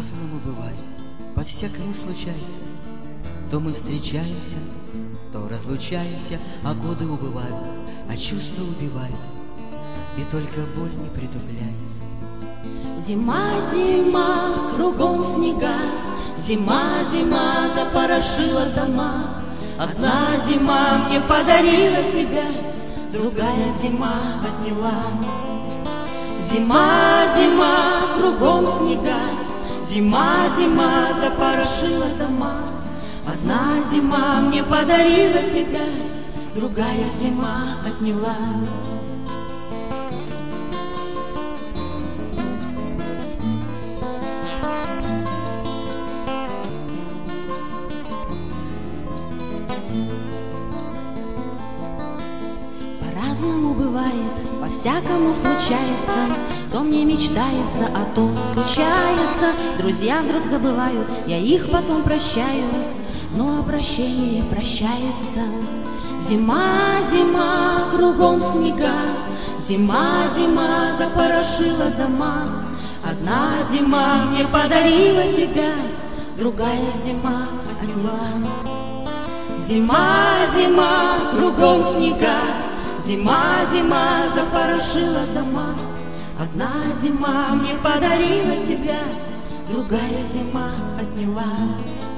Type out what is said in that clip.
По-разному бывает, по-всякому случается. То мы встречаемся, то разлучаемся, а годы убывают, а чувства убивают, и только боль не притупляется. Зима, зима, кругом снега, зима, зима запорошила дома. Одна зима мне подарила тебя, другая зима отняла. Зима, зима, кругом снега, зима, зима запорошила дома. Одна зима мне подарила тебя, другая зима отняла. По-разному бывает, по-всякому случается. То мне мечтается, а то случается. Друзья вдруг забывают, я их потом прощаю, но обращение прощается. Зима, зима, кругом снега, зима, зима запорошила дома. Одна зима мне подарила тебя, другая зима отняла. Зима, зима, кругом снега, зима, зима запорошила дома. Одна зима мне подарила тебя, другая зима отняла.